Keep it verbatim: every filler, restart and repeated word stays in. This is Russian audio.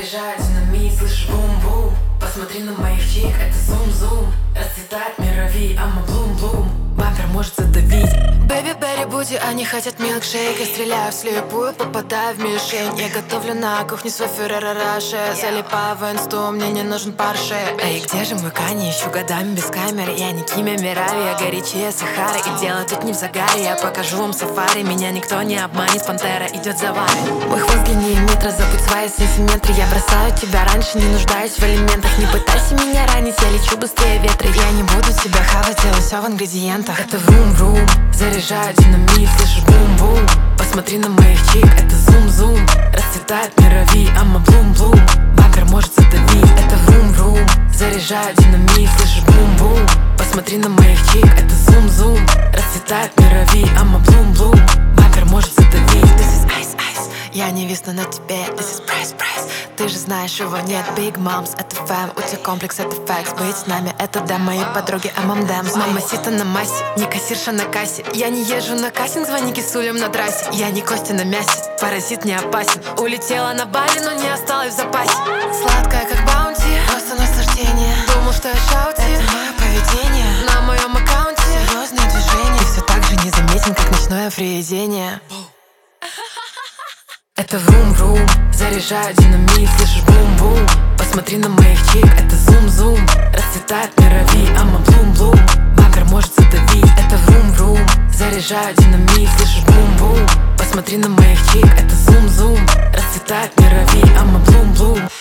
Заряжаю динамит, слышишь бум-бум. Посмотри на моих чик, это зум-зум. Расцветает мирови, ама блум-блум. Бампер может задавить. Бэби, Берри, Буди, они хотят милкшейк. Я стреляю вслепую, попадаю в мишень. Я готовлю на кухне свой Ферреро Роше. Залипаю в инсту, мне не нужен парше. Эй, где же мой Кани? Ищу годами без камеры. Я не Кимя Мирави, я горячее Сахары. И дело тут не в загаре, я покажу вам сафари. Меня никто не обманет, пантера идет за вами. Мой хвост длиннее метра, забудь свои сантиметры. Я бросаю тебя раньше, не нуждаюсь в элементах. Не пытайся меня ранить, я лечу быстрее ветра. Я не буду тебя хавать, делаю все в ингредиентах. Это врум-врум, заряжаю динамит, слышишь бум-бум. Посмотри на моих чик, это зум-зум. Расцветает мирови, ама блум-блум. Бампер может задавить. Это врум-врум, заряжаю динамит, слышишь бум-бум. Посмотри на моих чик, это зум-зум. Расцветает мирови, ама блум-блум. Бампер может задавить. This is ice, ice. Я не висну на тебе, this is price, price. Ты же знаешь, его нет, Big Moms, это фэм. У тебя комплекс, это факс. Быть с нами, это да, мои подруги, эм эм дэмс. Мама сита на массе, не кассирша на кассе. Я не езжу на кассинг, звони кисулям на трассе. Я не Костя на мясе, паразит не опасен. Улетела на Бали, но не осталась в запасе. Сладкая, как баунти, просто наслаждение. Думал, что я шаути, это мое поведение. На моем аккаунте серьезное движение. И все так же незаметен, как ночное привидение. Это врум-врум, заряжаю динамит, слышишь бум-бум. Посмотри на моих чик, это зум-зум. Расцветает мирови, ама блум-блум. Бампер может задавить. Это врум-врум, заряжаю динамит, слышишь бум-бум. Посмотри на моих чик, это зум-зум. Расцветает мирови, ама блум-блум.